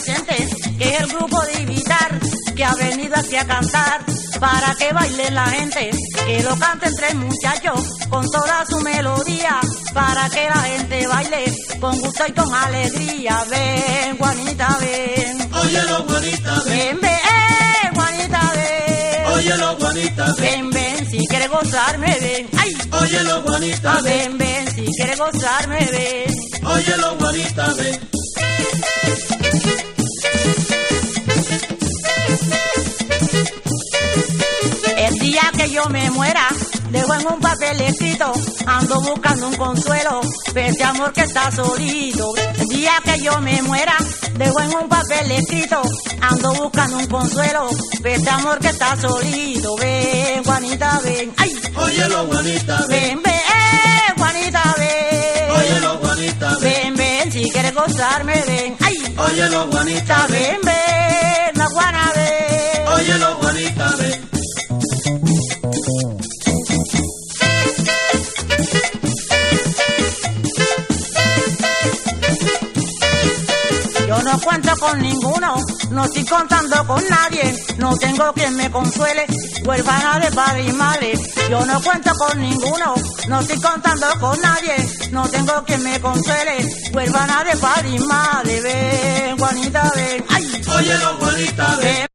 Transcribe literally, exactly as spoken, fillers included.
presente, que es el grupo de Vitar, que ha venido aquí a cantar, para que baile la gente, que lo canten tres muchachos, con toda su melodía, para que la gente baile, con gusto y con alegría. Ven, Juanita, ven. Óyelo, Juanita, ven. Ven, ven, eh, Juanita, ven. Óyelo, Juanita, ven. Ven, ven, si quieres gozarme, ven. Ay. Óyelo, Juanita, ven. Ven, ven, si quieres gozarme, ven. Óyelo, Juanita, ven. El día que yo me muera, dejo en un papel escrito, ando buscando un consuelo, pese amor que está solito. El día que yo me muera, dejo en un papel escrito, ando buscando un consuelo, pese amor que está solito. Ven, Juanita, ven. Ay. Óyelo, Juanita, ven. Ven, ven, eh, Juanita, ven. Óyelo, Juanita, ven. Ven, ven, si quieres gozarme, ven. Ay. Óyelo, Juanita, ven. Ven, ven, la Juana, ven. Óyelo, Juanita, ven. Yo no cuento con ninguno, no estoy contando con nadie, no tengo quien me consuele, huérfana de padre y madre. Yo no cuento con ninguno, no estoy contando con nadie, no tengo quien me consuele, huérfana de padre y madre. Ven, Juanita, ven. Ay. Óyelo, Juanita, ven. Ven.